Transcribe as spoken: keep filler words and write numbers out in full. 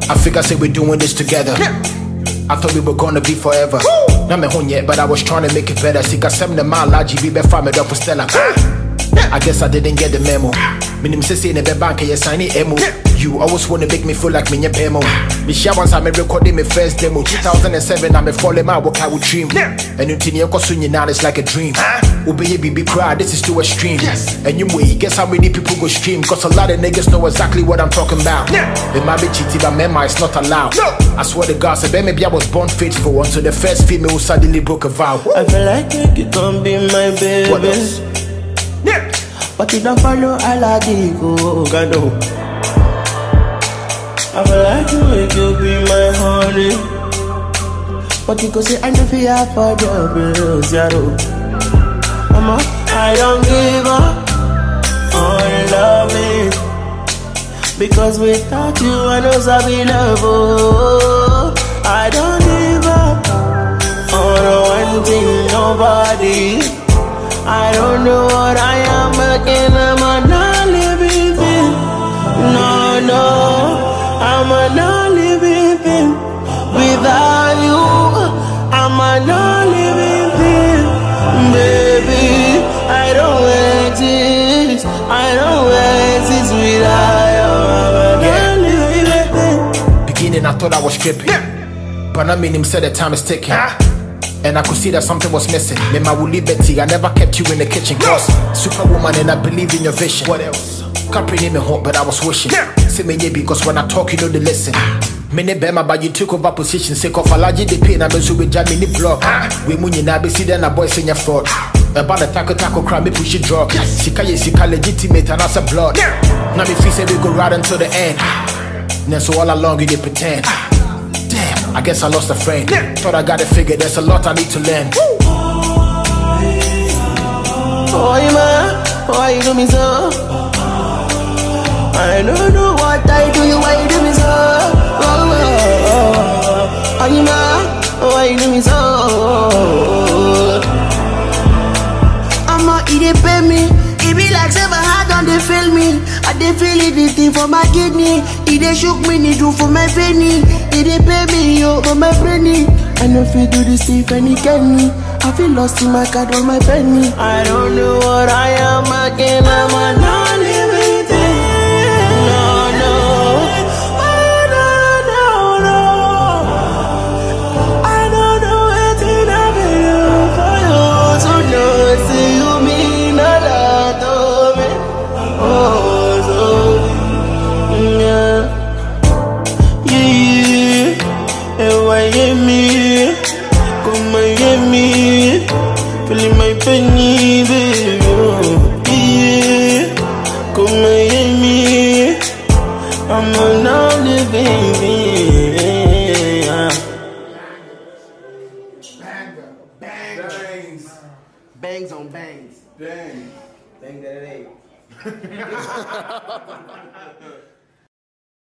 I figure say we're doing this together. I thought we were gonna be forever. Now me home yet, but I was trying to make it better. Sika seven mile large be be from it up with Stella. I guess I didn't get the memo. Minim say say in the bank you sign it emo. You always wanna make me feel like me your demo. Me share once I me recording my first demo. two thousand seven I'm a falling my work I would dream. And you think you now it's like a dream. Obey baby cry, this is too extreme. And you way, guess how many people go stream? Cause a lot of niggas know exactly what I'm talking about. It might be cheating, but mema it's not allowed. I swear to God, so maybe I was born faithful until the first female who suddenly broke a vow. I feel like you can be my baby. What else? Yeah. But you don't follow Aladigo, Gado. I feel like you make you be my honey. But you go say I know fear for the bills, Yaro. Mama, I don't give up on loving. Because without you I know I'll love. Oh, I don't give up on one thing, nobody. I don't know what I am again, I'm a non-living thing. No, no, I'm a non-living thing. Without you, I'm a non-living thing. Baby, I don't exist. I don't exist without you. I'm a non-living thing. Beginning I thought I was tripping, but I mean him said the time is ticking. And I could see that something was missing. Me my woolly Betty, I never kept you in the kitchen. Cause superwoman and I believe in your vision. What else? Can't bring me home, but I was wishing. Say me yeah, because when I talk, you know the listen. Many bema, but you took over position. Say of allergy, the pain, I'm so with Jamie block. We moon na be see then a boy in your fraud. About the taco taco crime, me push it drop. Sika ye sika legitimate and as a blood. Now me feel say we go right until the end. Then so all along you did pretend. Damn, I guess I lost a friend. Thought I got it figured, there's a lot I need to learn. Oh, man, why you do me so? I don't know what I do, you why you do me so? Oh, oh, oh, oh, man, why you do me so? I'ma eat it, pay me. It be like seven hard on they feel me. I they feel it, this thing for my kidney. It they shook me, they do for my penny. It they pay me, yo, for my penny. I know if you do this thing, penny can me. I feel lost in my card on my penny. I don't know what I am again, I'm a non-living thing. No, no, I don't know, no. I don't know anything I've been doing for you. So no, see you mean a lot to me. Oh, so, yeah. Yeah, and why you me? Come and get me, feeling my penny, baby. Oh, yeah, come and get me. I'm a non-living thing. Banger, bangs, bangs on bangs, bang, bang that it ain't.